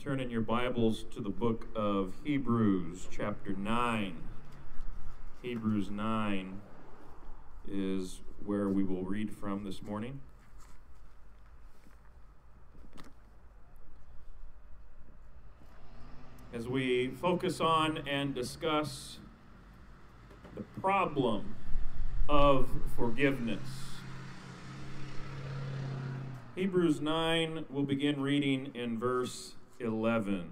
Turn in your Bibles to the book of Hebrews, chapter 9. Hebrews 9 is where we will read from this morning. As we focus on and discuss the problem of forgiveness. Hebrews 9, we'll begin reading in verse 11.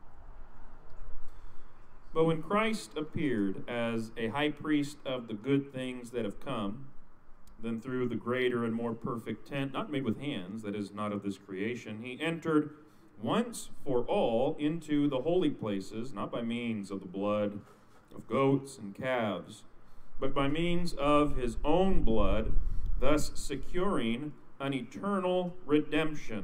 But when Christ appeared as a high priest of the good things that have come, then through the greater and more perfect tent, not made with hands, that is not of this creation, he entered once for all into the holy places, not by means of the blood of goats and calves, but by means of his own blood, thus securing an eternal redemption.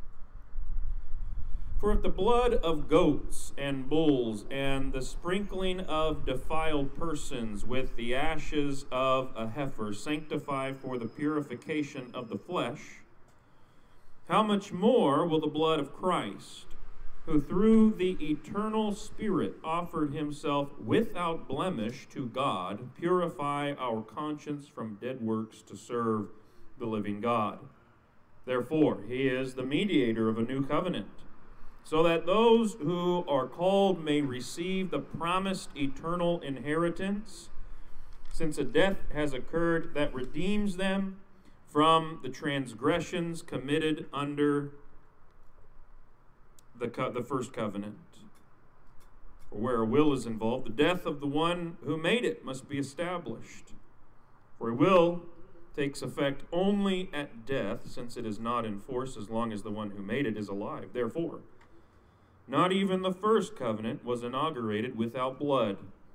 For if the blood of goats and bulls and the sprinkling of defiled persons with the ashes of a heifer sanctify for the purification of the flesh, how much more will the blood of Christ, who through the eternal Spirit offered himself without blemish to God, purify our conscience from dead works to serve the living God? Therefore, he is the mediator of a new covenant, so that those who are called may receive the promised eternal inheritance, since a death has occurred that redeems them from the transgressions committed under the first covenant. For where a will is involved, the death of the one who made it must be established. For a will takes effect only at death, since it is not in force as long as the one who made it is alive. Therefore, not even the first covenant was inaugurated without blood.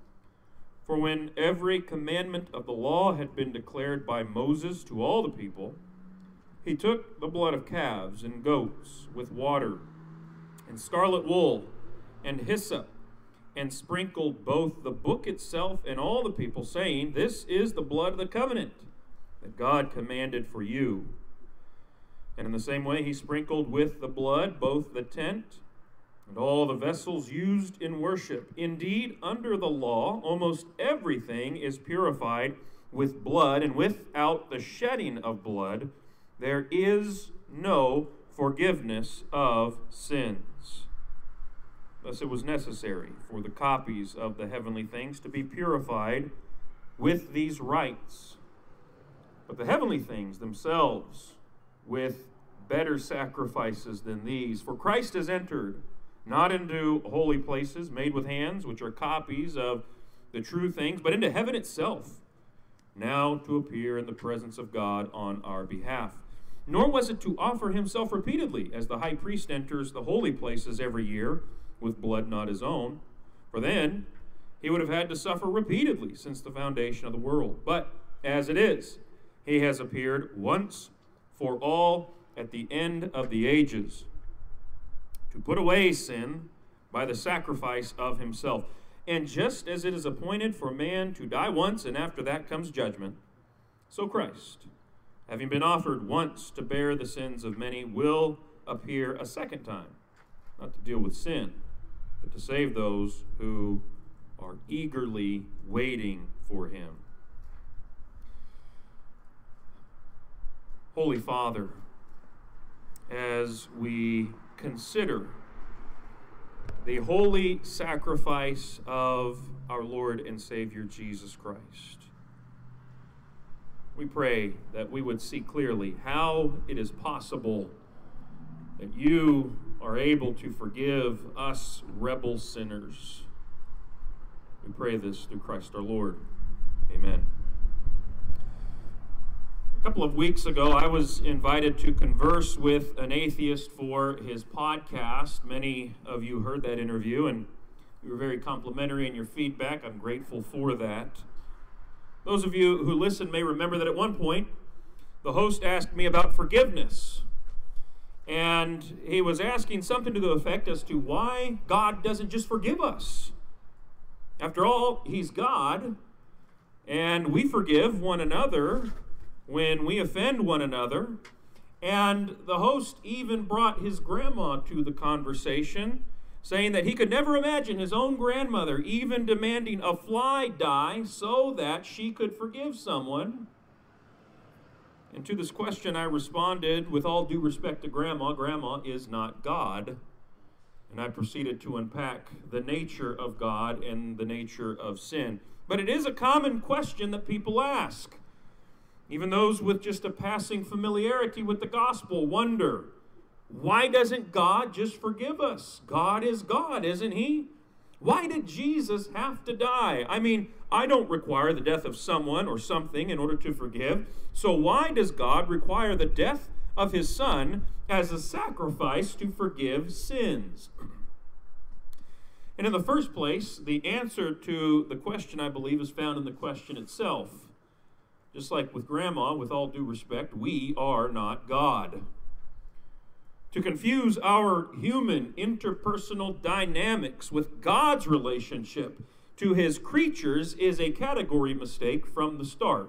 For when every commandment of the law had been declared by Moses to all the people, he took the blood of calves and goats with water and scarlet wool and hyssop, and sprinkled both the book itself and all the people, saying, "This is the blood of the covenant that God commanded for you." And in the same way he sprinkled with the blood both the tent and all the vessels used in worship. Indeed, under the law, almost everything is purified with blood, and without the shedding of blood, there is no forgiveness of sins. Thus it was necessary for the copies of the heavenly things to be purified with these rites, but the heavenly things themselves with better sacrifices than these. For Christ has entered not into holy places made with hands, which are copies of the true things, but into heaven itself, now to appear in the presence of God on our behalf. Nor was it to offer himself repeatedly, as the high priest enters the holy places every year, with blood not his own, for then he would have had to suffer repeatedly since the foundation of the world. But as it is, he has appeared once for all at the end of the ages, to put away sin by the sacrifice of himself. And just as it is appointed for man to die once, and after that comes judgment, so Christ, having been offered once to bear the sins of many, will appear a second time, not to deal with sin, but to save those who are eagerly waiting for him. Holy Father, as we consider the holy sacrifice of our Lord and Savior Jesus Christ, we pray that we would see clearly how it is possible that you are able to forgive us rebel sinners. We pray this through Christ our Lord. Amen. A couple of weeks ago, I was invited to converse with an atheist for his podcast. Many of you heard that interview, and you were very complimentary in your feedback. I'm grateful for that. Those of you who listen may remember that at one point, the host asked me about forgiveness. And he was asking something to the effect as to why God doesn't just forgive us. After all, he's God, and we forgive one another when we offend one another. And the host even brought his grandma to the conversation, saying that he could never imagine his own grandmother even demanding a fly die so that she could forgive someone. And to this question I responded, with all due respect to Grandma, Grandma is not God. And I proceeded to unpack the nature of God and the nature of sin. But it is a common question that people ask. Even those with just a passing familiarity with the gospel wonder, why doesn't God just forgive us? God is God, isn't he? Why did Jesus have to die? I mean, I don't require the death of someone or something in order to forgive. So why does God require the death of his Son as a sacrifice to forgive sins? And in the first place, the answer to the question, I believe, is found in the question itself. Just like with Grandma, with all due respect, we are not God. To confuse our human interpersonal dynamics with God's relationship to his creatures is a category mistake from the start.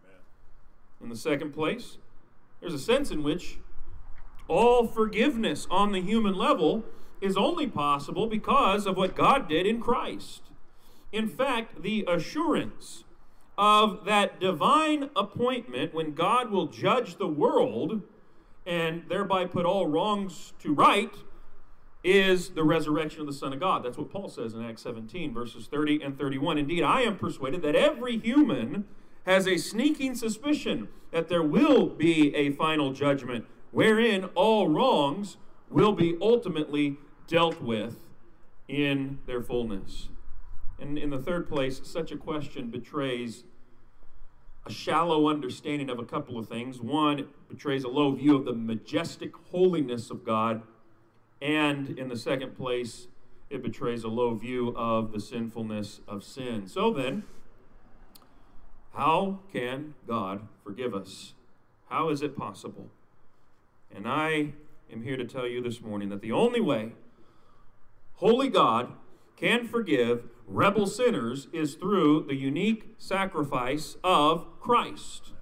In the second place, there's a sense in which all forgiveness on the human level is only possible because of what God did in Christ. In fact, the assurance of that divine appointment when God will judge the world and thereby put all wrongs to right is the resurrection of the Son of God. That's what Paul says in Acts 17, verses 30 and 31. Indeed, I am persuaded that every human has a sneaking suspicion that there will be a final judgment wherein all wrongs will be ultimately dealt with in their fullness. And in the third place, such a question betrays a shallow understanding of a couple of things. One, it betrays a low view of the majestic holiness of God. And in the second place, it betrays a low view of the sinfulness of sin. So then, how can God forgive us? How is it possible? And I am here to tell you this morning that the only way holy God can forgive rebel sinners is through the unique sacrifice of Christ.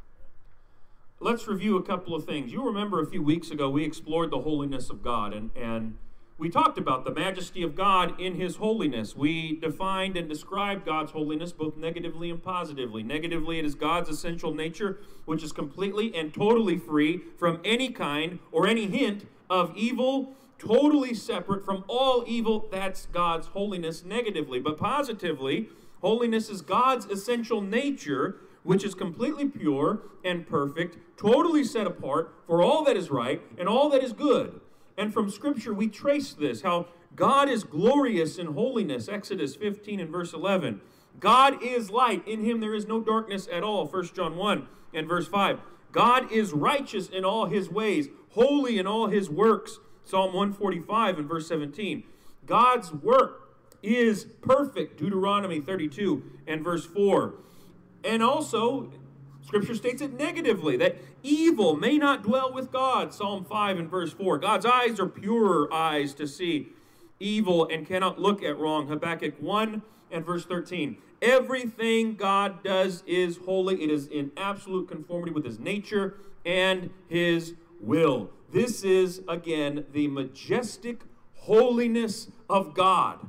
Let's review a couple of things. You remember a few weeks ago we explored the holiness of God, and we talked about the majesty of God in his holiness. We defined and described God's holiness both negatively and positively. Negatively, it is God's essential nature, which is completely and totally free from any kind or any hint of evil, totally separate from all evil. That's God's holiness negatively. But positively, holiness is God's essential nature, which is completely pure and perfect, totally set apart for all that is right and all that is good. And from Scripture, we trace this, how God is glorious in holiness. Exodus 15 and verse 11. God is light. In him there is no darkness at all. 1 John 1 and verse 5. God is righteous in all his ways, holy in all his works. Psalm 145 and verse 17. God's work is perfect. Deuteronomy 32 and verse 4. And also, Scripture states it negatively, that evil may not dwell with God. Psalm 5 and verse 4. God's eyes are purer eyes to see evil and cannot look at wrong. Habakkuk 1 and verse 13. Everything God does is holy. It is in absolute conformity with his nature and his will. This is, again, the majestic holiness of God.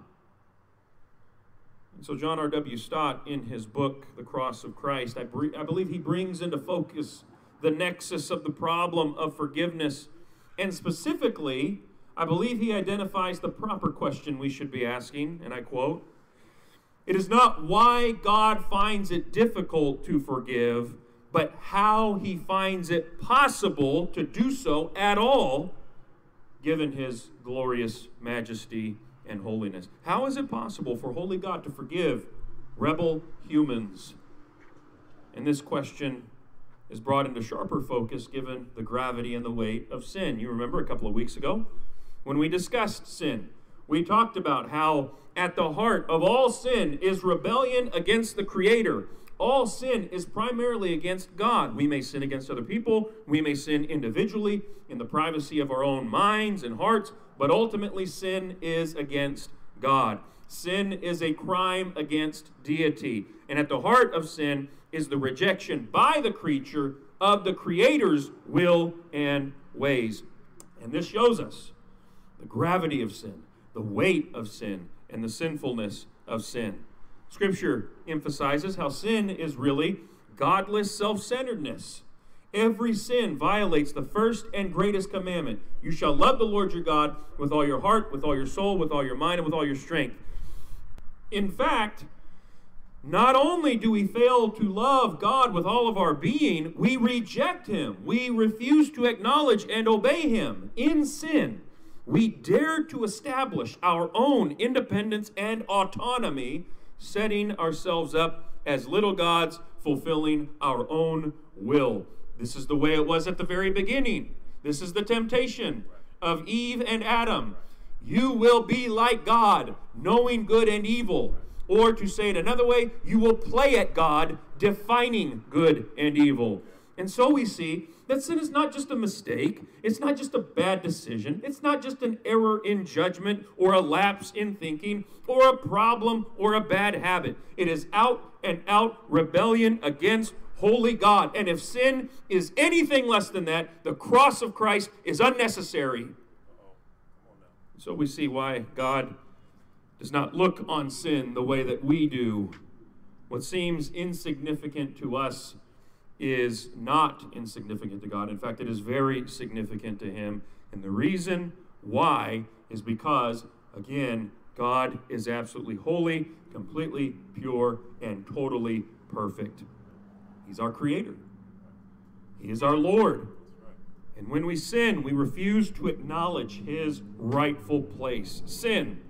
And so John R.W. Stott, in his book, The Cross of Christ, I believe he brings into focus the nexus of the problem of forgiveness. And specifically, I believe he identifies the proper question we should be asking, and I quote, "It is not why God finds it difficult to forgive, but how he finds it possible to do so at all, given his glorious majesty and holiness." How is it possible for holy God to forgive rebel humans? And this question is brought into sharper focus given the gravity and the weight of sin. You remember a couple of weeks ago when we discussed sin, we talked about how at the heart of all sin is rebellion against the Creator. All sin is primarily against God. We may sin against other people. We may sin individually in the privacy of our own minds and hearts, but ultimately sin is against God. Sin is a crime against deity. And at the heart of sin is the rejection by the creature of the Creator's will and ways. And this shows us the gravity of sin, the weight of sin, and the sinfulness of sin. Scripture emphasizes how sin is really godless self-centeredness. Every sin violates the first and greatest commandment. You shall love the Lord your God with all your heart, with all your soul, with all your mind, and with all your strength. In fact, not only do we fail to love God with all of our being, we reject Him. We refuse to acknowledge and obey Him. In sin, we dare to establish our own independence and autonomy, setting ourselves up as little gods, fulfilling our own will. This is the way it was at the very beginning. This is the temptation of Eve and Adam. You will be like God, knowing good and evil. Or to say it another way, you will play at God, defining good and evil. And so we see that sin is not just a mistake. It's not just a bad decision. It's not just an error in judgment or a lapse in thinking or a problem or a bad habit. It is out and out rebellion against holy God. And if sin is anything less than that, the cross of Christ is unnecessary. So we see why God does not look on sin the way that we do. What seems insignificant to us is not insignificant to God. In fact, it is very significant to Him. And the reason why is because, again, God is absolutely holy, completely pure, and totally perfect. He's our Creator. He is our Lord. And when we sin, we refuse to acknowledge His rightful place. Sin,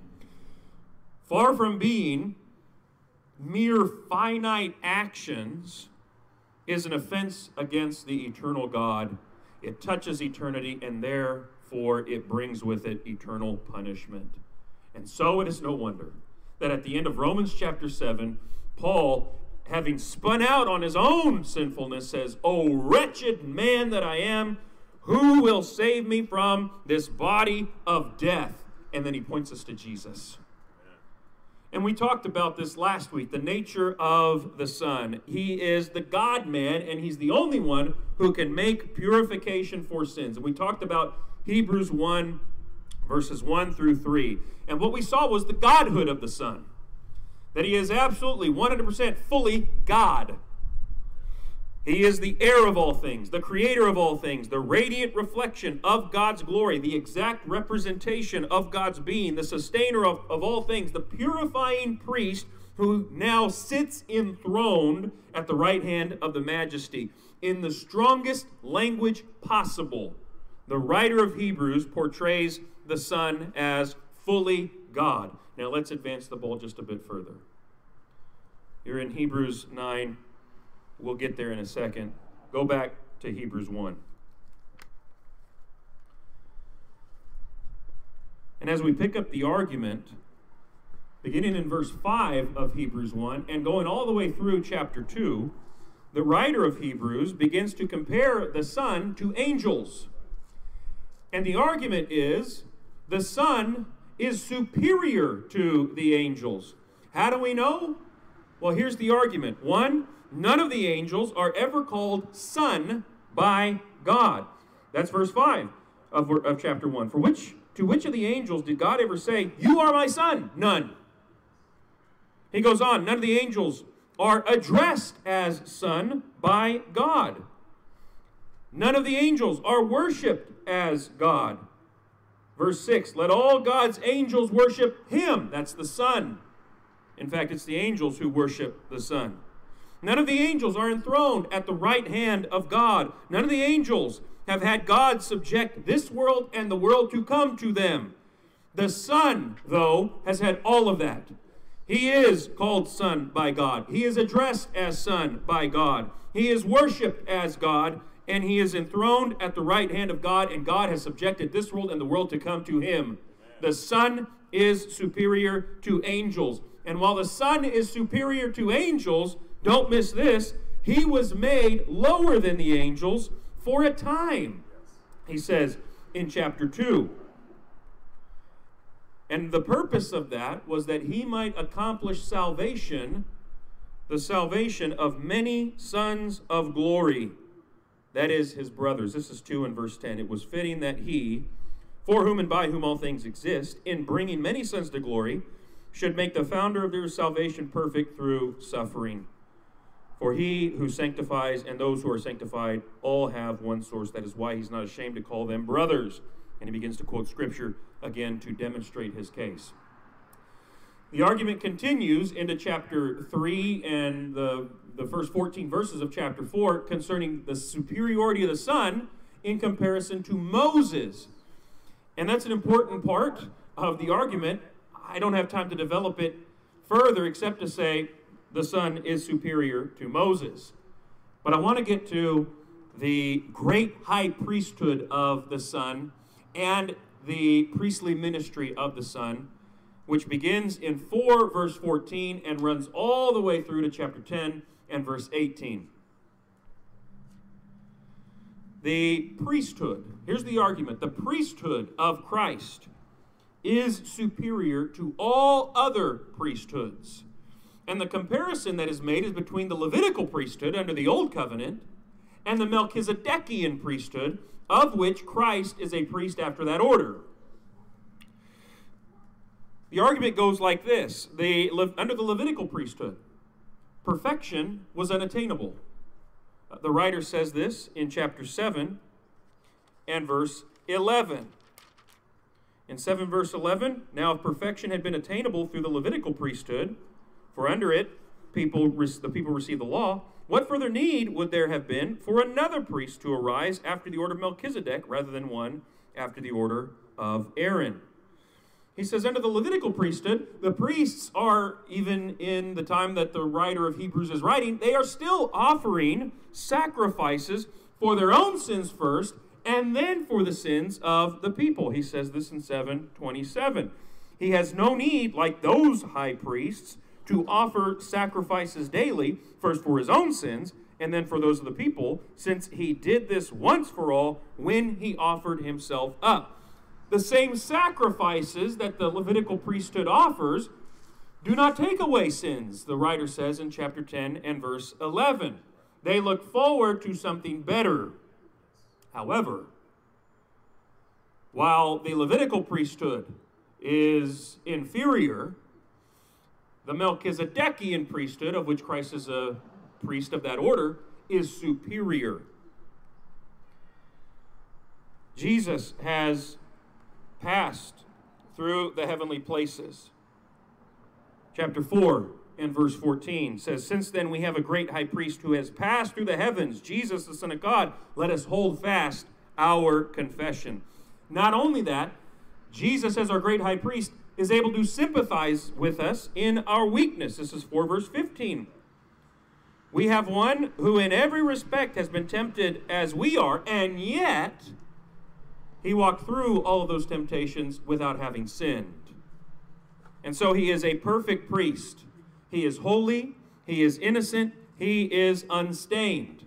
far from being mere finite actions, is an offense against the eternal God. It touches eternity, and therefore it brings with it eternal punishment. And so it is no wonder that at the end of Romans chapter 7, Paul, having spun out on his own sinfulness, says, "O wretched man that I am, who will save me from this body of death?" And then he points us to Jesus. And we talked about this last week, the nature of the Son. He is the God-man, and He's the only one who can make purification for sins. And we talked about Hebrews 1, verses 1 through 3. And what we saw was the Godhood of the Son, that He is absolutely 100% fully God. He is the heir of all things, the creator of all things, the radiant reflection of God's glory, the exact representation of God's being, the sustainer of all things, the purifying priest who now sits enthroned at the right hand of the Majesty. In the strongest language possible, the writer of Hebrews portrays the Son as fully God. Now let's advance the ball just a bit further. You're in Hebrews 9. We'll get there in a second. Go back to Hebrews 1. And as we pick up the argument, beginning in verse 5 of Hebrews 1 and going all the way through chapter 2, the writer of Hebrews begins to compare the Son to angels. And the argument is the Son is superior to the angels. How do we know? Well, here's the argument. One, none of the angels are ever called son by God. That's verse 5 of chapter 1. To which of the angels did God ever say, "You are my son"? None. He goes on, none of the angels are addressed as son by God. None of the angels are worshipped as God. Verse 6, let all God's angels worship Him. That's the Son. In fact, it's the angels who worship the Son. None of the angels are enthroned at the right hand of God. None of the angels have had God subject this world and the world to come to them. The Son, though, has had all of that. He is called Son by God. He is addressed as Son by God. He is worshipped as God, and He is enthroned at the right hand of God, and God has subjected this world and the world to come to Him. The Son is superior to angels. And while the Son is superior to angels, don't miss this, He was made lower than the angels for a time. He says in chapter 2. And the purpose of that was that He might accomplish salvation, the salvation of many sons of glory. that is, his brothers. This is 2 in verse 10. It was fitting that he, for whom and by whom all things exist, in bringing many sons to glory, should make the founder of their salvation perfect through suffering. For he who sanctifies and those who are sanctified all have one source. That is why he's not ashamed to call them brothers. And he begins to quote Scripture again to demonstrate his case. The argument continues into chapter 3 and the first 14 verses of chapter 4 concerning the superiority of the Son in comparison to Moses. And that's an important part of the argument. I don't have time to develop it further except to say the Son is superior to Moses. But I want to get to the great high priesthood of the Son and the priestly ministry of the Son, which begins in 4 verse 14 and runs all the way through to chapter 10 and verse 18. The priesthood, here's the argument, the priesthood of Christ is superior to all other priesthoods. And the comparison that is made is between the Levitical priesthood under the Old Covenant and the Melchizedekian priesthood, of which Christ is a priest after that order. The argument goes like this. Under the Levitical priesthood, perfection was unattainable. The writer says this in chapter 7 and verse 11. In 7 verse 11, now if perfection had been attainable through the Levitical priesthood, for under it the people received the law, what further need would there have been for another priest to arise after the order of Melchizedek rather than one after the order of Aaron? He says under the Levitical priesthood, the priests are, even in the time that the writer of Hebrews is writing, they are still offering sacrifices for their own sins first and then for the sins of the people. He says this in 7:27. He has no need, like those high priests, to offer sacrifices daily, first for his own sins and then for those of the people, since he did this once for all when he offered himself up. The same sacrifices that the Levitical priesthood offers do not take away sins, the writer says in chapter 10 and verse 11. They look forward to something better. However, while the Levitical priesthood is inferior, the Melchizedekian priesthood, of which Christ is a priest of that order, is superior. Jesus has passed through the heavenly places. Chapter 4 and verse 14 says, since then we have a great high priest who has passed through the heavens, Jesus, the Son of God. Let us hold fast our confession. Not only that, Jesus, as our great high priest, is able to sympathize with us in our weakness. This is 4 verse 15. We have one who in every respect has been tempted as we are, and yet he walked through all of those temptations without having sinned. And so he is a perfect priest. He is holy, he is innocent, he is unstained.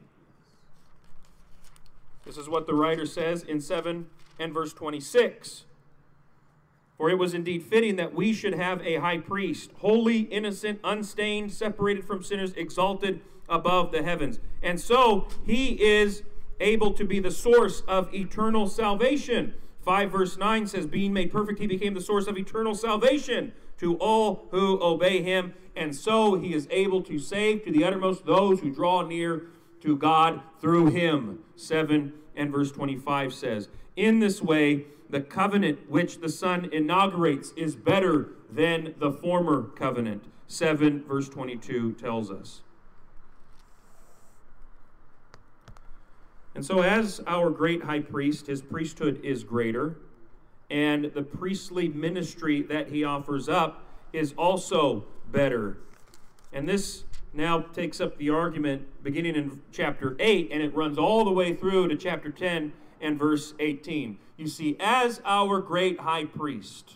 This is what the writer says in 7 and verse 26. For it was indeed fitting that we should have a high priest, holy, innocent, unstained, separated from sinners, exalted above the heavens. And so he is able to be the source of eternal salvation. 5 verse 9 says, being made perfect, he became the source of eternal salvation to all who obey him. And so he is able to save to the uttermost those who draw near to God through him. 7 and verse 25 says, in this way, the covenant which the Son inaugurates is better than the former covenant. 7 verse 22 tells us. And so as our great high priest, his priesthood is greater, and the priestly ministry that he offers up is also better. And this now takes up the argument beginning in chapter 8, and it runs all the way through to chapter 10 and verse 18. You see, as our great high priest,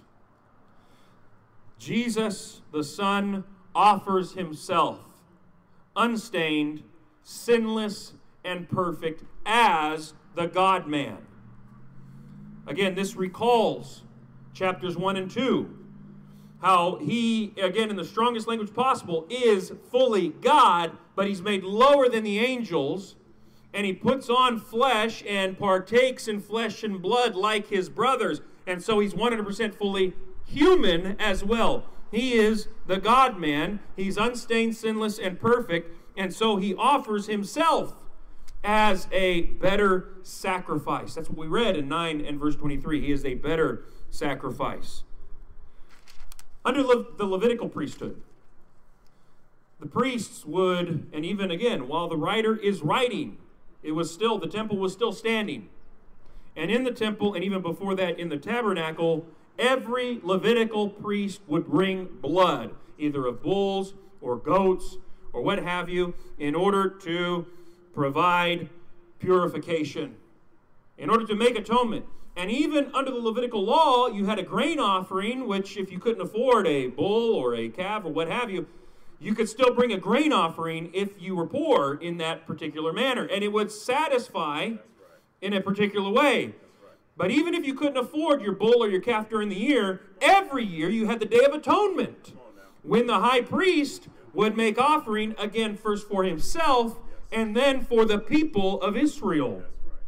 Jesus, the Son, offers himself unstained, sinless, and perfect as the God-man. Again, this recalls chapters 1 and 2, how he, again, in the strongest language possible, is fully God, but he's made lower than the angels and he puts on flesh and partakes in flesh and blood like his brothers. And so he's 100% fully human as well. He is the God-man. He's unstained, sinless, and perfect. And so he offers himself as a better sacrifice. That's what we read in 9 and verse 23. He is a better sacrifice. Under the Levitical priesthood, the priests would, and even again, while the writer is writing, the temple was still standing. And in the temple, and even before that in the tabernacle, every Levitical priest would bring blood, either of bulls or goats or what have you, in order to provide purification, in order to make atonement. And even under the Levitical law, you had a grain offering, which if you couldn't afford a bull or a calf or what have you, you could still bring a grain offering if you were poor in that particular manner. And it would satisfy in a particular way. But even if you couldn't afford your bull or your calf during the year, every year you had the Day of Atonement, when the high priest would make offering, again, first for himself, and then for the people of Israel.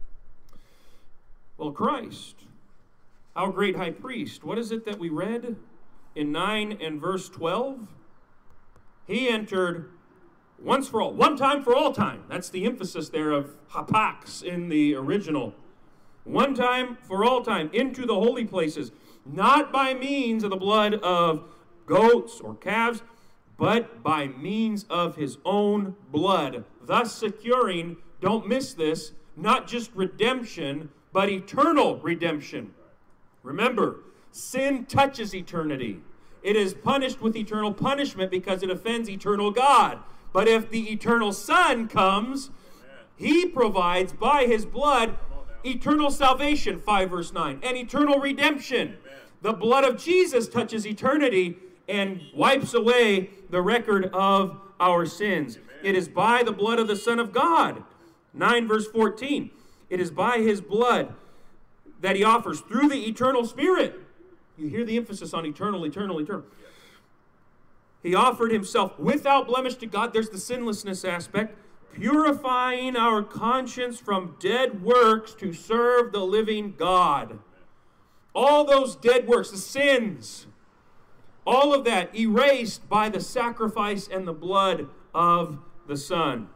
Well, Christ, our great high priest, what is it that we read in 9 and verse 12? He entered once for all, one time for all time. That's the emphasis there of hapax in the original. One time for all time into the holy places, not by means of the blood of goats or calves, but by means of his own blood, thus securing, don't miss this, not just redemption, but eternal redemption. Remember, sin touches eternity. It is punished with eternal punishment because it offends eternal God. But if the eternal Son comes, he provides by his blood eternal salvation, 5 verse 9, and eternal redemption. The blood of Jesus touches eternity and wipes away the record of our sins. It is by the blood of the Son of God, 9 verse 14. It is by his blood that he offers through the eternal Spirit. You hear the emphasis on eternal, eternal, eternal. He offered himself without blemish to God. There's the sinlessness aspect. Purifying our conscience from dead works to serve the living God. All those dead works, the sins, all of that erased by the sacrifice and the blood of the Son.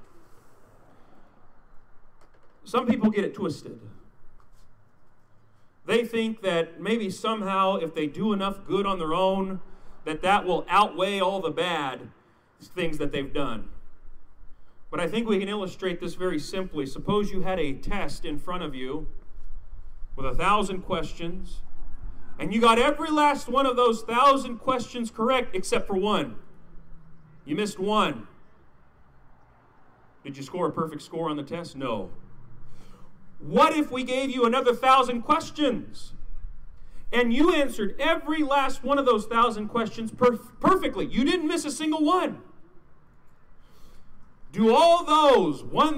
Some people get it twisted. They think that maybe somehow if they do enough good on their own, that will outweigh all the bad things that they've done. But I think we can illustrate this very simply. Suppose you had a test in front of you with 1,000 questions, and you got every last one of those 1,000 questions correct except for one. You missed one. Did you score a perfect score on the test? No. What if we gave you another 1,000 questions and you answered every last one of those 1,000 questions perfectly? You didn't miss a single one. Do all those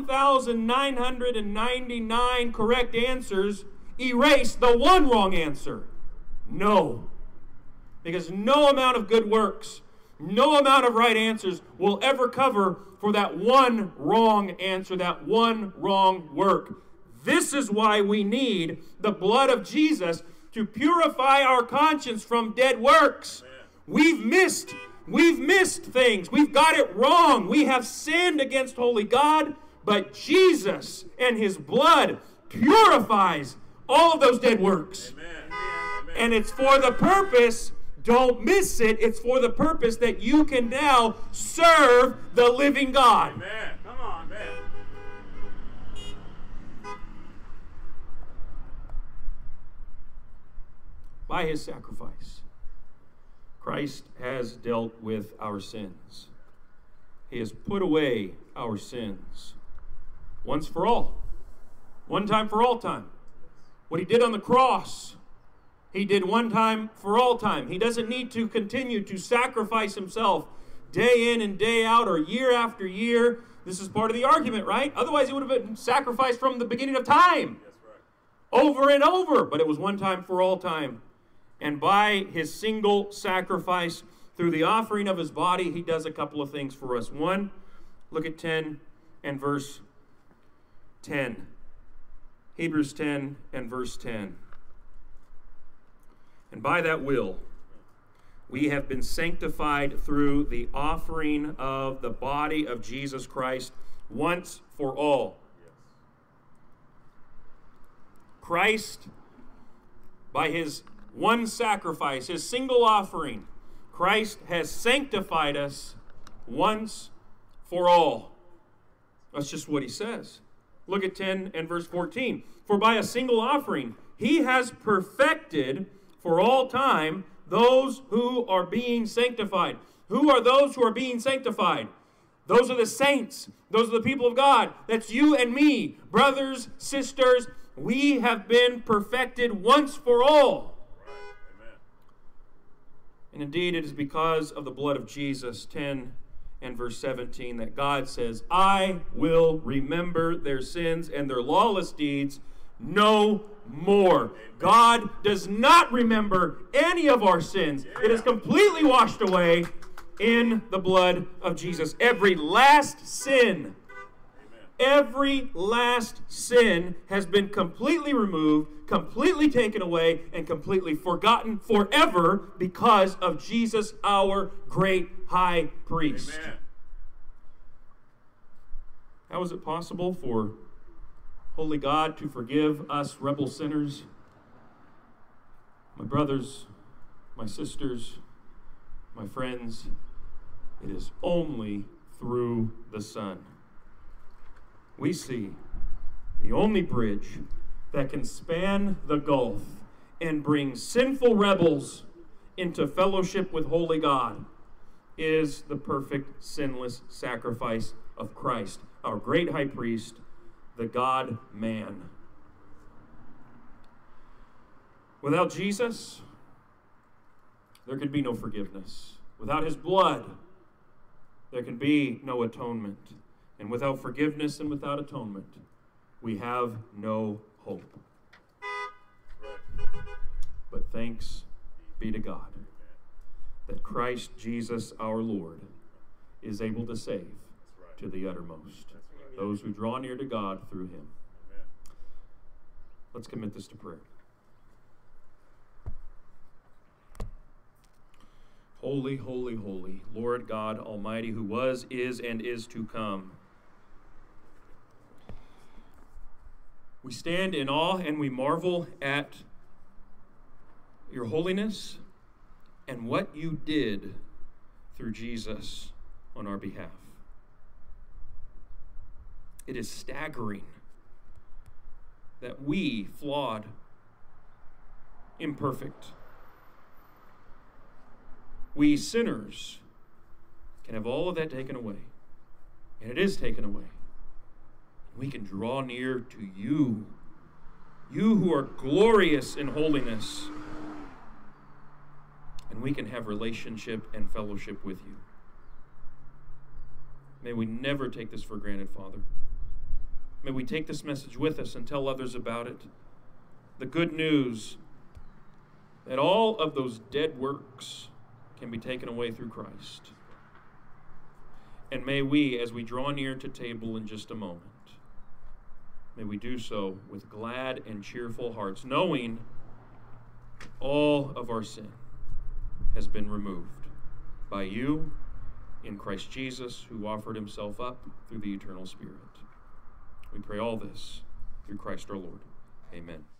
1,999 correct answers erase the one wrong answer? No. Because no amount of good works, no amount of right answers will ever cover for that one wrong answer, that one wrong work. This is why we need the blood of Jesus to purify our conscience from dead works. We've missed things. We've got it wrong. We have sinned against holy God, but Jesus and his blood purifies all of those dead works. Amen. And it's for the purpose, don't miss it, it's for the purpose that you can now serve the living God. Amen. Come on, man. By his sacrifice, Christ has dealt with our sins. He has put away our sins once for all, one time for all time. What he did on the cross, he did one time for all time. He doesn't need to continue to sacrifice himself day in and day out or year after year. This is part of the argument, right? Otherwise, he would have been sacrificed from the beginning of time. That's right. Over and over. But it was one time for all time. And by his single sacrifice, through the offering of his body, he does a couple of things for us. One, look at 10 and verse 10. Hebrews 10 and verse 10. And by that will, we have been sanctified through the offering of the body of Jesus Christ once for all. Christ, by his one sacrifice, his single offering, Christ has sanctified us once for all. That's just what he says. Look at 10 and verse 14. For by a single offering, he has perfected for all time those who are being sanctified. Who are those who are being sanctified? Those are the saints. Those are the people of God. That's you and me, brothers, sisters. We have been perfected once for all. Amen. And indeed, it is because of the blood of Jesus, 10 and verse 17, that God says, I will remember their sins and their lawless deeds no more. Amen. God does not remember any of our sins. Yeah. It is completely washed away in the blood of Jesus. Every last sin, every last sin has been completely removed, completely taken away, and completely forgotten forever because of Jesus, our great high priest. Amen. How is it possible for holy God to forgive us rebel sinners? My brothers, my sisters, my friends, it is only through the Son. We see the only bridge that can span the gulf and bring sinful rebels into fellowship with holy God is the perfect, sinless sacrifice of Christ, our great high priest, the God-man. Without Jesus, there could be no forgiveness. Without his blood, there can be no atonement. And without forgiveness and without atonement, we have no hope. But thanks be to God that Christ Jesus our Lord is able to save to the uttermost those who draw near to God through him. Let's commit this to prayer. Holy, holy, holy, Lord God Almighty, who was, is, and is to come. We stand in awe and we marvel at your holiness and what you did through Jesus on our behalf. It is staggering that we, flawed, imperfect, we sinners can have all of that taken away. And it is taken away. We can draw near to you, you who are glorious in holiness, and we can have relationship and fellowship with you. May we never take this for granted, Father. May we take this message with us and tell others about it. The good news that all of those dead works can be taken away through Christ. And may we, as we draw near to table in just a moment, may we do so with glad and cheerful hearts, knowing all of our sin has been removed by you in Christ Jesus, who offered himself up through the eternal Spirit. We pray all this through Christ our Lord. Amen.